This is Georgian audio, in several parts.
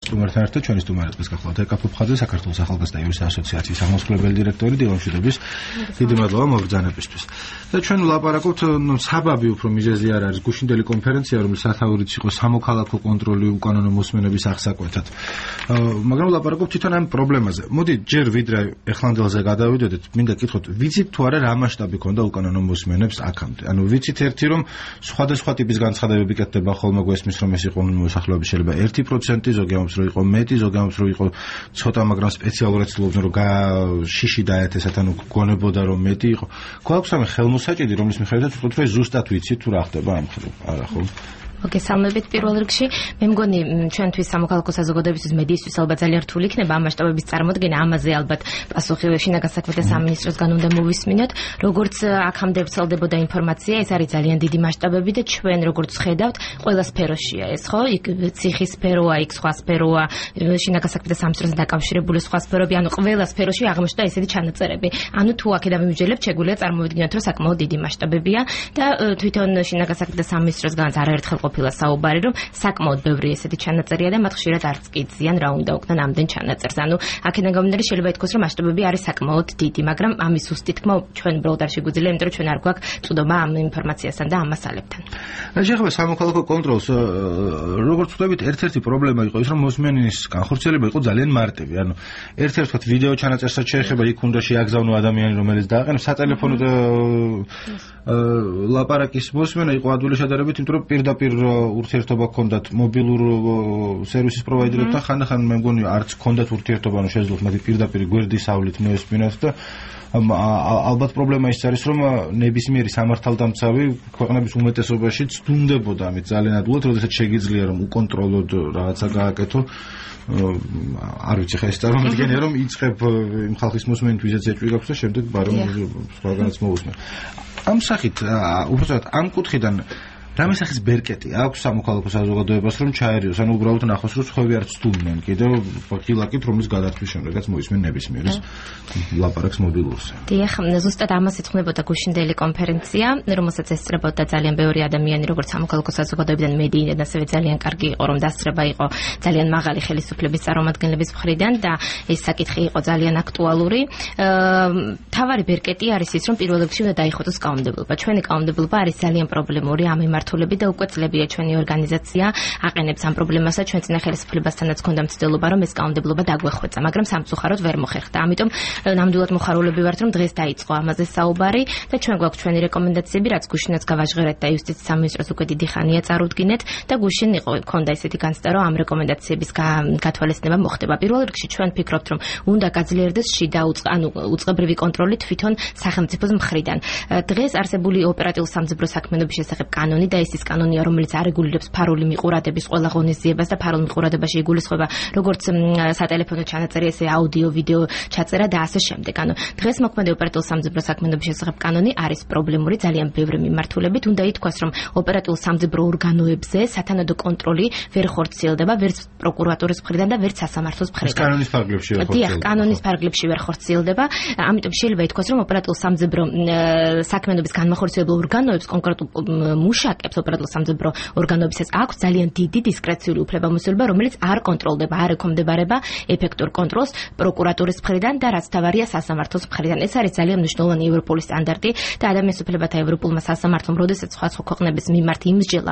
სტუმართან ერთად ჩვენი სტუმარების გახლავთ ეკა ფუფხაძე, საქართველოს ახალგაზრდა იურისტთა ასოციაციის აღმასრულებელი დირექტორი, დილამშვიდობის. დიდი მადლობა მოგბრძანებისთვის. და ჩვენ ვლაპარაკობთ, საბაბი უფრო მიზეზი არ არის გუშინდელი კონფერენცია, რომელიც სათაურიც იყო სამოქალაქო კონტროლი უკანონო მოსმენების აღსაკვეთად. მაგრამ ვლაპარაკობთ თვითონ ამ პრობლემაზე. მოდი ჯერ ვიდრე ეხლანდელზე გადავიდოდეთ, მინდა გითხოთ, ვიცით თუ არა რა მასშტაბი ქონდა უკანონო მოსმენებს აქამდე? ანუ ვიცით ერთი რომ სხვადასხვა ტიპის განცხადებები კეთდება ხოლმე გვესმის რომ ეს იყო მოსახლეობის შეიძლება 1%, ზოგი ამბობს რომ იყო მეტი, ზოგი ამბობს რომ იყო ცოტა, მაგრამ სპეციალურად ცდილობდნენ რომ შიში დაეთესათ, ანუ გონებოდა რომ მეტი იყო. გვაქვს ამ ხელმოსაჭიდი, რომლის მიხედვითაც ვთქვით რომ ზუსტად ვიცით თუ რა ხდება ამ ხრივ, არა ხო? მოგესალმებით პირველ რიგში. მე მგონი ჩვენთვის სამოქალაქო საზოგადოებისთვის მედიისთვის ალბათ ძალიან რთული იქნება ამ მასშტაბების წარმოდგენა, ამაზე ალბათ პასუხი შინაგან საქმეთა სამინისტროსგან უნდა მოვისმინოთ. როგორც აქამდე ვრცელდებოდა ინფორმაცია, ეს არის ძალიან დიდი მასშტაბები და ჩვენ როგორც ხედავთ, ყველა სფეროშია ეს, ხო? იქ ციხის სფეროა, იქ სხვა სფეროა, შინაგან საქმეთა სამინისტროსთან დაკავშირებული სხვა სფეროები, ანუ ყველა სფეროში აღმოჩნდა ესეთი ჩანაწერები. ანუ თუ აქედან მივიჯელებ, შეგვიძლია წარმოვიდგინოთ, რომ საკმაოდ დიდი მასშტაბებია და თვითონ შინაგან საქმეთა სამინისტროსგანაც არაერთხელ ყოფილა საუბარი, რომ საკმაოდ ბევრი ესეთი ჩანაწერია და მათ ხშირად არც კი იციან რა უნდა უკნან ამდენ ჩანაწერს. ანუ აქედან გამომდინარე შეიძლება ითქვას, რომ მასშტაბები არის საკმაოდ დიდი, მაგრამ ამის ზუსტი თქმა ჩვენ უბრალოდ არ შეგვიძლია, იმიტომ რომ ჩვენ არ გვაქვს წვდომა ამ ინფორმაციასთან და ამ მასალებთან. შეხება სამოქალაქო კონტროლს, როგორც ვთქვით, ერთ-ერთი პრობლემა იყო ის, რომ მოსმენის განხორციელება იყო ძალიან მარტივი. ანუ ერთ-ერთი ვთქვათ, ვიდეო ჩანაწერსაც შეიძლება იქ უნდა შეაგზავნო ადამიანი, რომელიც დააყენებს სატელეფონო ლაპარაკის მოსმენა იყო ადვილი შედარებით, იმიტომ რომ პირდაპირ ურთიერთობა ჰქონდათ მობილურ სერვისის პროვაიდერებთან, ხანდახან მე მგონი არც ჰქონდათ ურთიერთობა, ანუ შეძლოთ მათი პირდაპირ გვერდისავლით მოესმინათ და ალბათ პრობლემა ის არის, რომ ნებისმიერი სამართალდამცავი ქვეყნების უმეტესობაში ცდუნდებოდა ამით ძალიან ადვილად, როდესაც შეგიძლია რომ უკონტროლოდ რაღაცა გააკეთო. არ ვიცი ხა ეს წარმოგიდგენია რომ იწყებ იმ ხალხის მოსმენით, ვისაც ეჭვი გაქვს და შემდეგ ბარემ სხვაგანაც მოусმენ. ამ სახით, უბრალოდ ამ კუთხიდან რამე სახის ბერკეტი აქვს სამოქალაქო საზოგადოებას რომ ჩაერიოს, ანუ უბრალოდ ნახოს რომ სხვები არ ცდუმდნენ კიდევ ხილაკით, რომლის გადართვის შემდეგაც მოისმენ ნებისმიერის ლაპარაკს მობილურზე. დიახ, ზუსტად ამას იწვნებოდა გუშინდელი კონფერენცია, რომელსაც ესწრებოდა ძალიან ბევრი ადამიანი, როგორც სამოქალაქო საზოგადოებიდან, მედიიდან, ასევე ძალიან კარგი იყო რომ დასწრება იყო ძალიან მაღალი ხელისუფლების წარმომადგენლების მხრიდან და ეს საკითხი იყო ძალიან აქტუალური. თავარი ბერკეტი არის ის, რომ პირველ რიგში უნდა დაიხოცოს კანონმდებლობა. ჩვენი კანონმდებლობა არის ძალიან პრობლემური ამ მართულები და უკვე წლებია ჩვენი ორგანიზაცია აყენებს ამ პრობლემასაც. ჩვენ წინა ხელისუფლებასთანაც ჰქონდა მცდელობა რომ ეს კანონმდებლობა დაგვეხვეწა, მაგრამ სამწუხაროდ ვერ მოხერხდა. ამიტომ ნამდვილად მოხარულები ვართ რომ დღეს დაიწყო ამაზე საუბარი და ჩვენ გვაქვს ჩვენი რეკომენდაციები, რაც გუშინაც გავაჟღერეთ და იუსტიციის სამინისტროს უკვე დიდი ხანია წარუდგინეთ და გუშინ ჰქონდა ესეთი განცდა რომ ამ რეკომენდაციების გათვალისწინება მოხდება. პირველ რიგში ჩვენ ვფიქრობთ რომ უნდა გაძლიერდეს შიდა უწყებრივი კონტროლი თვითონ სახელმწიფოს მხრიდან. დღეს არსებული ოპერატიულ სამძებრო საქმიანობის შესახებ კანონი და ეს ის კანონია, რომელიც არეგულირებს ფარული მიყურადების ყველა ღონისძიებას და ფარულ მიყურადებაში იგულისხმება როგორც სატელეფონო ჩანაწერი, ესე აუდიო, ვიდეო ჩაწერა და ასე შემდეგ. ანუ დღეს მოქმედი ოპერატიულ სამძებრო საქმიანობის შესახებ კანონი არის პრობლემური ძალიან ბევრი მიმართულებით. უნდა ითქვას, რომ ოპერატიულ სამძებრო ორგანოებზე სათანადო კონტროლი ვერ ხორციელდება, ვერც პროკურატურის მხრიდან და ვერც სასამართლოს მხრიდან. ეს კანონის ფარგლებში ვერ ხორციელდება. დიახ, კანონის ფარგლებში ვერ ხორციელდება. ამიტომ შეიძლება ითქვას, რომ ოპერატიულ სამძებრო საქმიანობის განმახორციელებელ ორგანოებს კონკრეტულ მუშაკებს ოპერატიულ სამძებრო ორგანოებსაც აქვს ძალიან დიდი დისკრეციული უფლებამოსილება, რომელიც არ კონტროლდება, არ ექვემდებარება ეფექტურ კონტროლს პროკურატურის მხრიდან და რაც თავარია სასამართლოს მხრიდან. ეს არის ძალიან მნიშვნელოვანი ევროპული სტანდარტი და ადამიანის უფლებათა ევროპულმა სასამართლომ, როდესაც სხვა ქვეყნების მიმართ იმსჯელა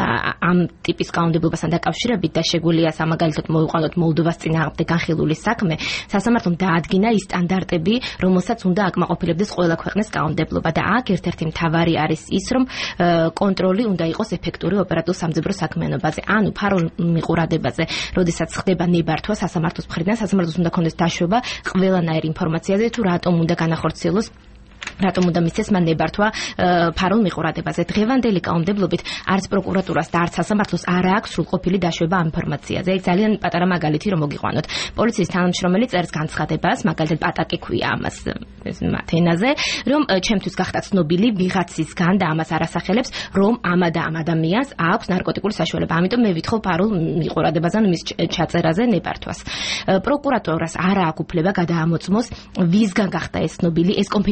ამ ტიპის კანონმდებლობასთან დაკავშირებით და შეგვიძლია სამაგალითოდ მოვიყვანოთ მოლდოვას წინააღმდეგ განხილული საქმე, სასამართლომ დაადგინა ის სტანდარტები, რომელსაც უნდა აკმაყოფილებდეს ყველა ქვეყნის კანონმდებლობა და აქ ერთ-ერთი მთავარი არის ის, რომ კონტროლი უნდა იყოს ეფექტური ოპერატიულ სამძებრო საქმიანობაზე, ანუ ფარულ მიყურადებაზე, როდესაც ხდება ნებართვა სასამართლოს მხრიდან, სასამართლოს უნდა ქონდეს დაშვება ყველანაირ ინფორმაციაზე, თუ რატომ უნდა განახორციელოს რატომ უნდა მისცეს მან ნებართვა ფარულ მიყურადებაზე. დღევანდელი კანონმდებლობით არც პროკურატურას და არც სასამართლოს არ აქვს სრულყოფილი დაშვება ამ ინფორმაციაზე. ეგ ძალიან პატარა მაგალითი რომ მოგიყვანოთ. პოლიციის თანამშრომელი წერს განცხადებას, მაგალითად პატაკი ქვია ამას მათ ენაზე, რომ ჩემთვის გახდა ცნობილი ვიღაცისგან და ამას არასახელებს, რომ ამ ადამიანს აქვს ნარკოტიკული საშუალება. ამიტომ მე ვითხოვ ფარულ მიყურადებაზე, მის ჩაწერაზე ნებართვას. პროკურატურას არ აქვს უფლება გადაამოწმოს ვისგან გახდა ეს ცნობილი, ეს კონფიდენციალური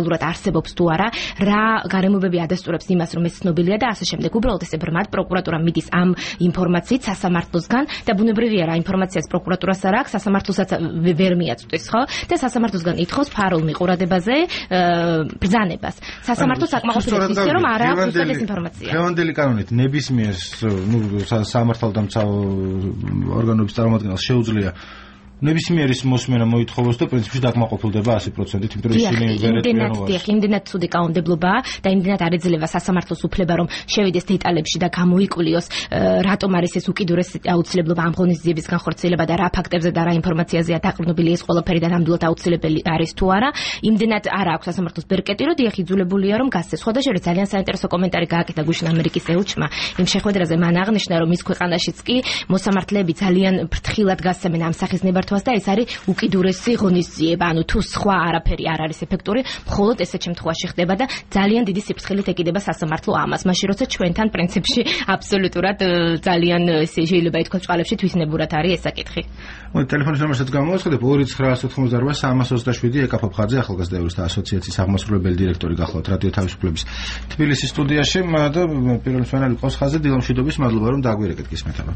რეალურად არსებობს თუ არა, რა გარემოებები ადასტურებს იმას, რომ ეს ცნობილია და ასე შემდეგ. უბრალოდ ესე ბრმად პროკურატურა მიდის ამ ინფორმაციით სასამართლოსგან და ბუნებრივია რა ინფორმაციას პროკურატურას არ აქვს, სასამართლოსაც ვერ მიაწვდის, ხო? და სასამართლოსგან ითხოვს ფარულ მიყურადებაზე ბრძანებას. სასამართლო საკმაყოფილებს ისე რომ არ აქვს უბრალოდ ეს ინფორმაცია. დღევანდელი კანონით ნებისმიერ სამართალდამცავ ორგანოების წარმომადგენელს შეუძლია ნებისმიერის მოსმენა მოითხოვოს და პრინციპში დაკმაყოფილდება 100%-ით, იმიტომ რომ ისინი ვერ ეტყვიან. იმდენად ცუდი კანონმდებლობაა და იმდენად არ ეძლევა სასამართლოს უფლება, რომ შევიდეს დეტალებში და გამოიკულიოს, რატომ არის ეს უკიდურესი აუცილებლობა ამ ღონისძიების განხორციელება და რა ფაქტებზე და რა ინფორმაციაზეა დაყრდნობილი ეს ყველაფერი და ნამდვილად აუცილებელი არის თუ არა. იმდენად არ აქვს სასამართლოს ბერკეტი, რომ დიახ იძულებულია რომ გასცეს. სხვადასხვა ძალიან საინტერესო კომენტარი გააკეთა გუშინ ამერიკის ელჩმა იმ შეხვედრაზე, მან აღნიშნა, რომ მის ქვეყანაშიც კი მოსამართლეები ძალიან ფრთხილად გასცემენ ამ სახის ნებართვას და ეს არის უკიდურესი ღონისძიება, ანუ თუ სხვა არაფერი არ არის ეფექტური, მხოლოდ ესეთ შემთხვევაში ხდება და ძალიან დიდი სიფრთხილით ეკიდება სასამართლო ამას. მაშინ როცა ჩვენთან პრინციპში აბსოლუტურად ძალიან ესე შეიძლება ითქვას წყალებში თვითნებურად არის ეს საკითხი. მოდი ტელეფონის ნომერსაც გამოვაცხადებ 2988 ეკა ფოფხაძე ახალგაზრდა ევროსთა ასოციაციის აღმასრულებელი დირექტორი გახლავთ რადიო თავისუფლების თბილისის სტუდიაში და პირველ მსმენელი ყავს ხაზზე დილამშვიდობის მადლობა რომ დაგვირეკეთ გისმენთ აბა.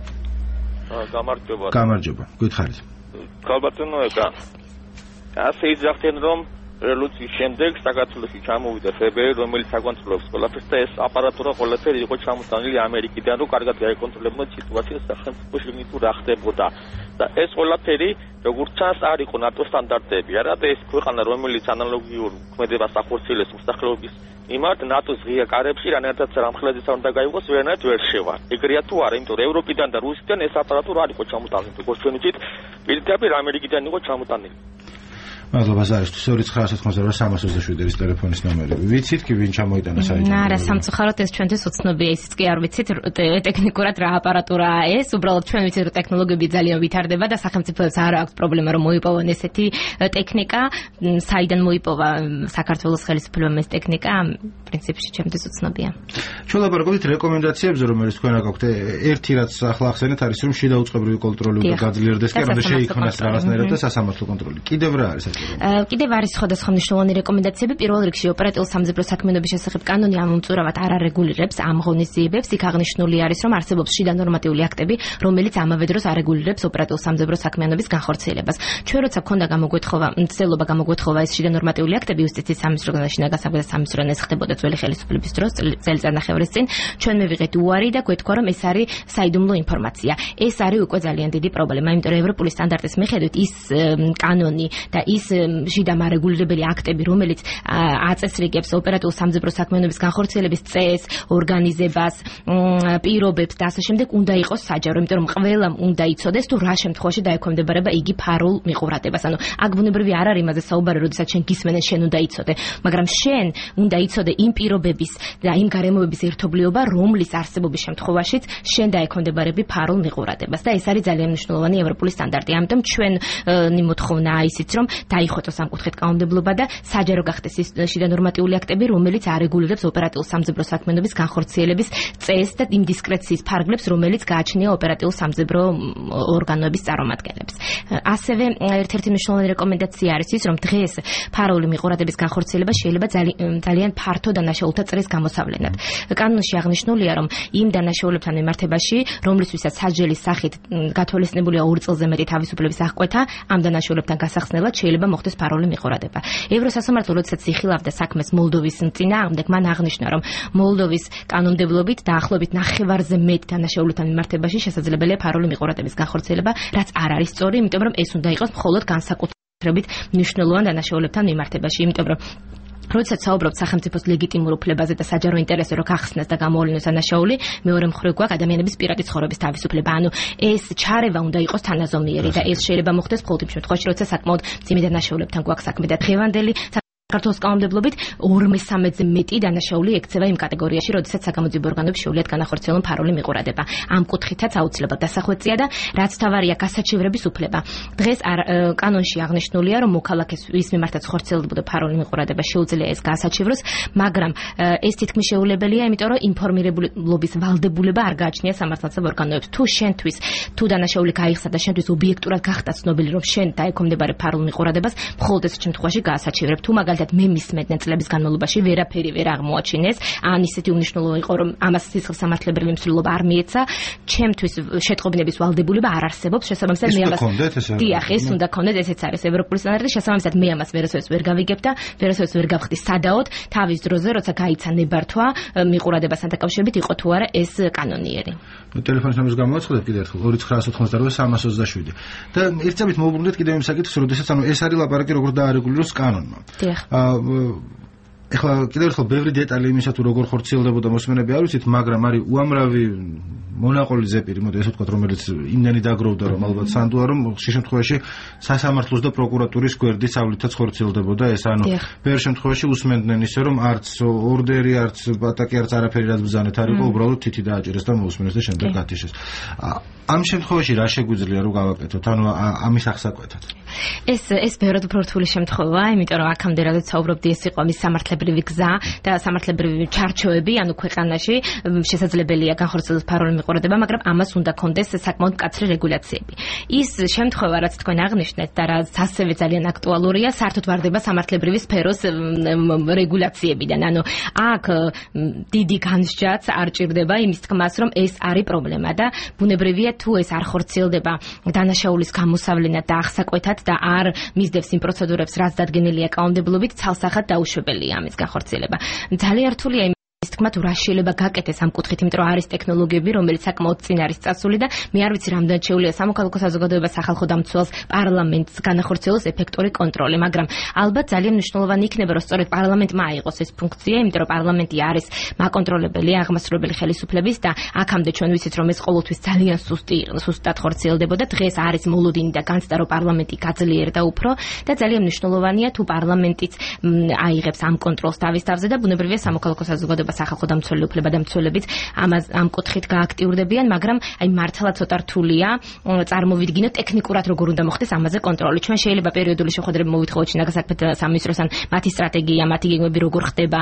გამარჯობა. გითხარით. ქალბატონო ეკა. ასე იძახდნენ რომ რევოლუციის შემდეგ საქართველოში ჩამოვიდა ფებერი, რომელიც აკონტროლებს ყველაფერს და ეს აპარატურა ყველაფერი იყო ჩამოტანილი ამერიკიდან, რომ კარგად გაეკონტროლებინათ სიტუაციას სახელმწიფოში თუ რა ხდებოდა. და ეს ყველაფერი როგორც ჩანს არ იყო ნატოს სტანდარტები, არა და ეს ქვეყანა რომელიც ანალოგიურ ქმედებას ახორციელებს მოსახლეობის იმათ ნატოს ღია კარებში რანაირადაც რამხელებიც არ უნდა გაიგოს ვერანაირად ვერ შევა. ეგრეა თუ არა, იმიტომ რომ ევროპიდან და რუსეთიდან ეს აპარატურა არ იყო ჩამოტანილი, როგორც ჩვენ ვიცით, პირდაპირ ამერიკიდან იყო ჩამოტანილი. მადლობა ზარისთვის 2988 ის ტელეფონის ნომერი. ვიცით კი ვინ ჩამოიტანა საერთოდ? არა, სამწუხაროდ ეს ჩვენთვის უცნობია, ისიც კი არ ვიცით ტექნიკურად რა აპარატურაა ეს. უბრალოდ ჩვენ ვიცით რომ ტექნოლოგიები ძალიან ვითარდება და სახელმწიფოებს არ აქვს პრობლემა რომ მოიპოვონ ესეთი ტექნიკა. საიდან მოიპოვა საქართველოს ხელისუფლებამ ეს ტექნიკა? პრინციპში ჩემთვის უცნობია. ჩვენ ლაპარაკობთ რეკომენდაციებზე, რომელიც თქვენ აქვთ. ერთი რაც ახლა ახსენეთ არის რომ შიდა უწყებრივი კონტროლი უკვე გაძლიერდეს და რომ შეიქმნას რაღაცნაირად და სასამართლო კონტროლი. კიდევ რა არის? კიდევ არის სხვადასხვა მნიშვნელოვანი რეკომენდაციები. პირველ რიგში ოპერატიულ სამძებრო საქმიანობის შესახებ კანონი ამომწურავად არ არეგულირებს ამ ღონისძიებებს. იქ აღნიშნული არის, რომ არსებობს შიდა ნორმატიული აქტები, რომელიც ამავე დროს არეგულირებს ოპერატიულ სამძებრო საქმიანობის განხორციელებას. ჩვენ როცა გქონდა მცდელობა გამოგვეთხოვა ეს შიდა ნორმატიული აქტები იუსტიციის სამინისტროსგან და შინაგან საქმეთა სამინისტროსგან ეს ხდებოდა ძველი ხელისუფლების დროს წელიწადნახევრის წინ. ჩვენ მივიღეთ უარი და გვეთქვა, რომ ეს არის საიდუმლო ინფორმაცია. ეს არის უკვე ძალიან დიდი პრობლემა, იმიტომ რომ ევროპული სტანდარტის მიხედვით ის კანონი და ის შიდა მარეგულირებელი აქტები, რომელიც აწესრიგებს ოპერატიულ სამძებრო საქმიანობის განხორციელების წესს, ორგანიზებას, პირობებს და ასე შემდეგ, უნდა იყოს საჯარო, იმიტომ რომ ყველამ უნდა იცოდეს თუ რა შემთხვევაში დაექვემდებარება იგი ფარულ მიყურადებას. ანუ აქ ბუნებრივი არ არის იმაზე საუბარი, როდესაც შენ გისმენენ, შენ უნდა იცოდე, მაგრამ შენ უნდა იცოდე იმ პირობების და იმ გარემოების ერთობლიობა, რომლის არსებობის შემთხვევაშიც შენ დაექვემდებარები ფარულ მიყურადებას. და ეს არის ძალიან მნიშვნელოვანი ევროპული სტანდარტი. ამიტომ ჩვენი მოთხოვნაა ისიც, რომ დაიხოცოს ამ კუთხით კანონმდებლობა და საჯარო გახდეს ის შიდა ნორმატიული აქტები, რომელიც არეგულირებს ოპერატიულ სამძებრო საქმიანობის განხორციელების წესს და იმ დისკრეციის ფარგლებს, რომელიც გააჩნია ოპერატიულ სამძებრო ორგანოების წარმომადგენლებს. ასევე ერთ-ერთი მნიშვნელოვანი რეკომენდაცია არის ის, რომ დღეს ფარული მიყურადების განხორციელება შეიძლება ძალიან ფართო დანაშაულთა წრის გამოსავლენად. კანონში აღნიშნულია, რომ იმ დანაშაულებთან მიმართებაში, რომლისთვისაც სასჯელის სახით გათვალისწინებულია 2 წელზე მეტი თავისუფლების აღკვეთა, ამ დანაშაულებთან გასახსნელად შეიძლება მოხდეს ფარული მიყურადება. ევროსასამართლო როდესაც იხილავდა საქმეს მოლდოვის წინააღმდეგ, მან აღნიშნა, რომ მოლდოვის კანონმდებლობით დაახლოებით 9-ზე მეტ დანაშაულებთან მიმართებაში შესაძლებელია ფარული მიყურადების განხორციელება, რაც არ არის სწორი, იმიტომ რომ ეს უნდა იყოს მხოლოდ განსაკუთრებით მნიშვნელოვან დანაშაულებთან მიმართებაში, იმიტომ რომ როდესაც საუბრობთ სახელმწიფოს ლეგიტიმურ უფლებაზე და საჯარო ინტერესზე რომ გახსნას და გამოავლინოს დანაშაული, მეორე მხრივ გვაქვს ადამიანების პირადი ცხოვრების თავისუფლება. ანუ ეს ჩარევა უნდა იყოს თანაზომიერი და ეს შეიძლება მოხდეს მხოლოდ იმ შემთხვევაში, როცა საკმაოდ მძიმე დანაშაულებთან გვაქვს საქმე და დღევანდელი საქართველოს კანონმდებლობით 2/13-ზე მეტი დანაშაული ექცევა იმ კატეგორიაში, როდესაც საგამოძიებო ორგანოებს შეუძლიათ განახორციელონ ფარული მიყურადება. ამ კუთხითაც აუცილებლად დასახვეწია და რაც თავარია გასაჩივრების უფლება. დღეს კანონში აღნიშნულია, რომ მოქალაქეს ვის მიმართაც ხორციელდებოდა ფარული მიყურადება შეუძლია ეს გასაჩივროს, მაგრამ ეს თითქმის შეუძლებელია, იმიტომ რომ ინფორმირებულობის ვალდებულება არ გააჩნია სამართალდამცავ ორგანოებს. თუ შენთვის თუ დანაშაული გაიხსნა და შენთვის ობიექტურად გახდა ცნობილი, რომ შენ დაექვემდებარე ფარულ მიყურადებას, მხოლოდ ეს შემთხვევაში გაასაჩივრებ. თუ მაგალითად შესაბამისად მე მისმედნენ წლების განმავლობაში ვერაფერი ვერ აღმოაჩინეს. ან ისეთი უნიშნულო იყო, რომ ამას სისხლის სამართლებრივი მსვლელობა არ მიეცა. ჩემთვის შეტყობინების ვალდებულება არ არსებობს. შესაბამისად მე ამას დიახ, ეს უნდა გქონდეთ, ესეც არის ევროპული სტანდარტი. შესაბამისად მე ამას ვერასოდეს ვერ გავიგებ და ვერასოდეს ვერ გავხდი სადაოდ თავის დროზე, როცა გაიცა ნებართვა მიყურადებასთან დაკავშირებით იყო თუ არა ეს კანონიერი. ტელეფონის ნომერს გამოვაცხადეთ კიდევ ერთხელ 2988 და ერთწამით მოვუბრუნდეთ კიდევ იმ საკითხს, როდესაც ეს არის ლაპარაკი როგორ დაარეგულიროს კანონმა. დიახ. ეხლა კიდევ ერთხელ ბევრი დეტალი იმისა თუ როგორ ხორციელდებოდა მოსმენები არ ვიცით, მაგრამ არის უამრავი მონაყოლი ზეპირი, მოდი ესე ვთქვათ, რომელიც იმდენი დაგროვდა, რომ ალბათ სანდუა, რომ ხშირ შემთხვევაში სასამართლოს და პროკურატურის გვერდით სავლითაც ხორციელდებოდა ეს, ანუ ბევრ შემთხვევაში usmenდნენ ისე, რომ არც ორდერი, არც ატაკი, არც არაფერი რაც ბრძანეთ არ იყო, უბრალოდ თითი დააჭერეს და მოусმენეს და შემდეგ გათიშეს. ამ შემთხვევაში რა შეგვიძლია რომ გავაკეთოთ, ანუ ამის აღსაკვეთად? ეს ბევრად უფრო რთული შემთხვევაა, იმიტომ რომ აქამდე რადგან საუბრობდი, ეს იყო მის სამართლებრივი გზა და სამართლებრივი ჩარჩოები, ანუ ქვეყანაში შესაძლებელია განხორციელოს ფარული მიყურადება, მაგრამ ამას უნდა კონდეს საკმაოდ მკაცრი რეგულაციები. ის შემთხვევა, რაც თქვენ აღნიშნეთ და რაც ასევე ძალიან აქტუალურია, საერთოდ ვარდება სამართლებრივი სფეროს რეგულაციებიდან. ანუ აქ დიდი განსჯაც არ ჭირდება იმის თქმას, რომ ეს არის პრობლემა და ბუნებრივია თუ ეს არ ხორციელდება დანაშაულის გამოსავლენად და აღსაკვეთად და არ მისდევს იმ პროცედურებს, რაც დადგენილია კანონმდებლობით, ცალსახად დაუშვებელია ამის განხორციელება. ძალიან რთულია თქმა თუ რა შეიძლება გაკეთდეს ამ კუთხით, იმიტომ რომ არის ტექნოლოგიები, რომელიც საკმაოდ წინ არის წასული და მე არ ვიცი რამდენად შეუძლია სამოქალაქო საზოგადოებას, სახალხო დამცველს, პარლამენტს განახორციელოს ეფექტური კონტროლი, მაგრამ ალბათ ძალიან მნიშვნელოვანი იქნება, რომ სწორედ პარლამენტმა აიღოს ეს ფუნქცია, იმიტომ რომ პარლამენტი არის მაკონტროლებელი, აღმასრულებელი ხელისუფლების და აქამდე ჩვენ ვიცით, რომ ეს ყოველთვის ძალიან სუსტად ხორციელდებოდა. დღეს არის მოლოდინი და განცდა, რომ პარლამენტი გაძლიერდა უფრო და ძალიან მნიშვნელოვანია თუ პარლამენტიც აიღებს ამ კონტროლს თავის თავზე და ბუნებრივია სამოქალაქო საზოგადოება სახალხო დამცველი უფლებადამცველებიც ამ კუთხით გააქტიურდებიან, მაგრამ აი მართლა ცოტა რთულია წარმოვიდგინოთ ტექნიკურად როგორ უნდა მოხდეს ამაზე კონტროლი. ჩვენ შეიძლება პერიოდული შეხვედრები მოვითხოვოთ შინაგანსაკუთრებათა სამინისტროსთან, მათი სტრატეგია, მათი გეგმები როგორ ხდება,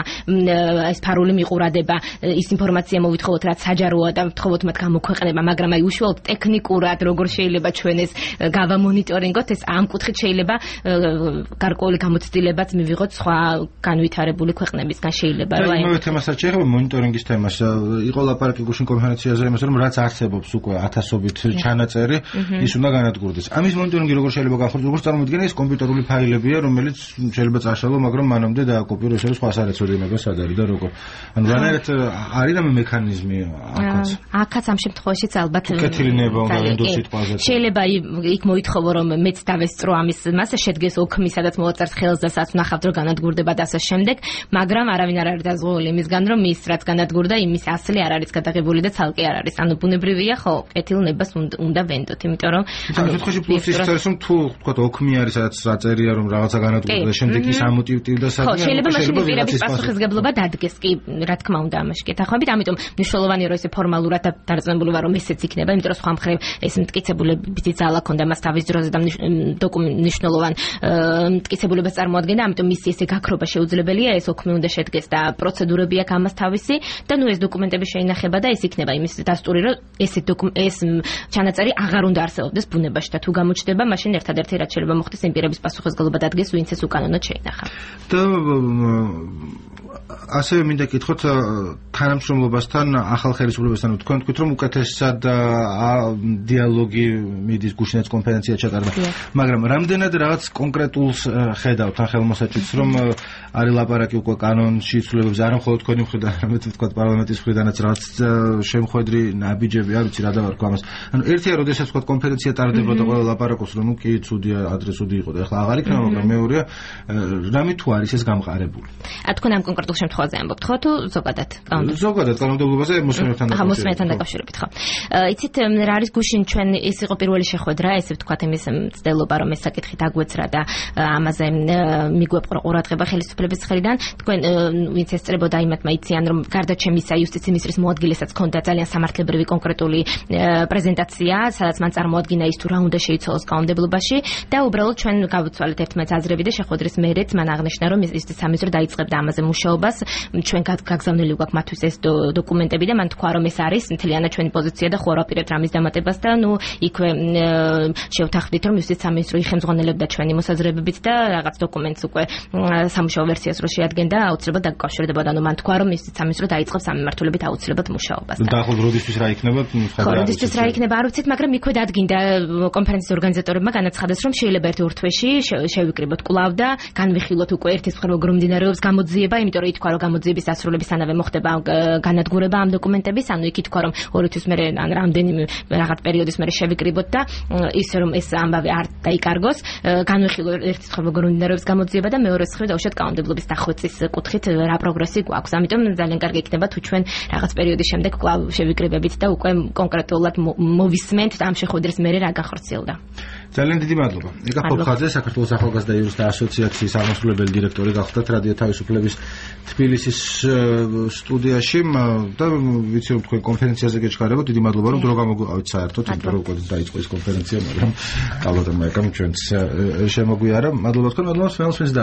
ეს ფარული მიყურადება, ის ინფორმაცია მოვითხოვოთ, რაც საჯაროა და ვთხოვოთ მათ გამოქვეყნება, მაგრამ აი უშუალოდ ტექნიკურად როგორ შეიძლება ჩვენ ეს გავამონიტორინგოთ, ეს ამ კუთხით შეიძლება გარკვეული გამოცდილებაც მივიღოთ სხვა განვითარებული ქვეყნებისგან შეიძლება რა შეიძლება მონიტორინგის თემას იყო ლაპარაკი გუშინ კონფერენციაზე იმაზე, რომ რაც არსებობს უკვე ათასობით ჩანაწერი, ის უნდა განადგურდეს. ამის მონიტორინგი როგორ შეიძლება განხორციელდეს? როგორც წარმოვიდგინე, ეს კომპიუტერული ფაილებია, რომელიც შეიძლება წაშალო, მაგრამ მანამდე დააკოპირო ესე სხვა სარეცოდინება სად არის და როგორ. ანუ რანაირად არის რამე მექანიზმი აქაც? აქაც ამ შემთხვევაშიც ალბათ კეთილინება უნდა ენდოს სიტყვაზე. შეიძლება იქ მოითხოვო, რომ მეც დავესწრო ამის მასა შედგეს ოქმი, სადაც მოვაწერთ ხელს და სადაც ვნახავთ, რომ განადგურდება და ასე შემდეგ, მაგრამ არავინ არ არის დაზღვეული იმისგან, რომ ის რაც განადგურდა, იმის ასლი არ არის გადაღებული და ცალკე არ არის. ანუ ბუნებრივია, ხო, კეთილნებას უნდა ვენდოთ, იმიტომ რომ ანუ შემთხვევაში პლუსის წერს, რომ თუ თქვა ოქმი არის, სადაც რაწერია, რომ რაღაცა განადგურდა და შემდეგ ის ამოტივტივდა სადღაც. ხო, შეიძლება მაშინ პირების პასუხისგებლობა დადგეს კი, რა თქმა უნდა, ამაში კეთახმებით, ამიტომ მნიშვნელოვანია, რომ ესე ფორმალურად დარწმუნებული ვარ, რომ ესეც იქნება, იმიტომ რომ სხვა მხრივ ეს მტკიცებულებითი ძალა ქონდა მას თავის დროზე და მნიშვნელოვან მტკიცებულებას წარმოადგენდა, ამიტომ მისი ესე გაქრობა შეუძლებელია, ეს ოქმი უნდა შედგეს და პროცედურები აქვს ამას თავისი და ნუ ეს დოკუმენტები შეინახება და ეს იქნება იმის დასტური, რომ ეს ჩანაწერი აღარ უნდა არსებობდეს ბუნებაში და თუ გამოჩნდება, მაშინ ერთადერთი რაც შეიძლება მოხდეს, იმ პირების პასუხისმგებლობა დადგეს, ვინც ეს უკანონოდ შეინახა. და ასევე მინდა კითხოთ თანამშრომლობასთან, ახალ ხელისუფლებასთან, თქვენ თქვით, რომ უკეთესად დიალოგი მიდის, გუშინაც კონფერენცია ჩატარდა, მაგრამ რამდენად რაღაც კონკრეტულს ხედავთ ან ხელმოსაჩიც, რომ არის ლაპარაკი უკვე კანონში ცვლილებებს, არა მხოლოდ თქვენი მხრიდან, არამედ ვთქვათ პარლამენტის მხრიდანაც რაღაც შემხედრი ნაბიჯები, არ ვიცი რა დავარქვა ამას. ანუ ერთია, როდესაც ვთქვათ კონფერენცია ტარდებოდა, ყველა ლაპარაკობს, რომ ნუ კი ცუდია, ადრე ცუდი იყო და ახლა აღარ იქნება, მაგრამ მეორეა, რამე თუ არის ეს გამყარებული. თქვენ ამ კონკრეტულ შემთხვევაზე ამბობთ, ხო, თუ ზოგადად? ზოგადად კანონმდებლობაზე მოსმენებთან დაკავშირებით, ხო. იცით, რა არის გუშინ ჩვენ ეს იყო პირველი შეხვედრა, ესე ვთქვათ, იმის მცდელობა, რომ ეს საკითხი დაგვეცრა და ამაზე მიგვეპყრო ყურადღება ხელისუფლების მხრიდან. თქვენ ვინც ესწრებოდა იმათმა იციან ამტკიციან, რომ გარდა ჩემისა იუსტიციის მინისტრის მოადგილესაც ჰქონდა ძალიან სამართლებრივი კონკრეტული პრეზენტაცია, სადაც მან წარმოადგინა ის თუ რა უნდა შეიცვალოს კანონმდებლობაში და უბრალოდ ჩვენ გავუცვალეთ ერთმანეთს აზრები და შეხვედრის მერეც მან აღნიშნა, რომ იუსტიციის სამინისტრო დაიწყებდა ამაზე მუშაობას. ჩვენ გაგზავნილი გვაქვს მათთვის ეს დოკუმენტები და მან თქვა, რომ ეს არის მთლიანად ჩვენი პოზიცია და ხო ვაპირებთ რამის დამატებას და იქვე შევთანხმდით, რომ იუსტიციის სამინისტრო იხელმძღვანელებდა ჩვენი მოსაზრებებით და რაღაც დოკუმენტს უკვე სამუშაო ვერსიას რო შეადგენდა, აუცილებლად დაკავშირდებოდა. მან თქვა, რომ იუსტიციის სამინისტრო დაიწყებს ამ მიმართულებით აუცილებლად მუშაობას. დაახლოებით როდისთვის რა იქნება? როდისთვის რა იქნება არ ვიცით, მაგრამ იქვე დადგინდა კონფერენციის ორგანიზატორებმა განაცხადეს, რომ შეიძლება ერთ ორ თვეში შევიკრიბოთ კვლავ და განვიხილოთ უკვე ერთის მხრივ როგორ მიმდინარეობს გამოძიება, იმიტომ რომ ითქვა, რომ გამოძიების დასრულებისთანავე მოხდება განადგურება ამ დოკუმენტების, ანუ იქ ითქვა, რომ ორი თვის მერე ან რამდენიმე რაღაც პერიოდის მერე შევიკრიბოთ და ისე რომ ეს ამბავი არ დაიკარგოს, განვიხილოთ ერთის მხრივ როგორ მიმდინარეობს გამოძიება და მეორეს მხრივ დაუშვათ კანონმდებლობის დახვეწის კუთხით რა პროგრესი გვაქვს. ამიტომ ძალიან კარგი იქნება თუ ჩვენ რაღაც პერიოდის შემდეგ კვლავ შევიკრიბებით და უკვე კონკრეტულად მოვისმენთ ამ შეხვედრის მერე რა გახორციელდა. ძალიან დიდი მადლობა. ეკა ფოფხაძე, საქართველოს ახალგაზრდა იურისტთა ასოციაციის აღმასრულებელი დირექტორი გახდათ რადიო თავისუფლების თბილისის სტუდიაში და ვიცი რომ თქვენ კონფერენციაზე გეჩქარებოთ. დიდი მადლობა რომ დრო გამოგვიყავით საერთოდ, იმიტომ რომ უკვე დაიწყო ეს კონფერენცია, მაგრამ ალბათ მაიკამ ჩვენც შემოგვიარა. მადლობა თქვენ, მადლობა სვენელს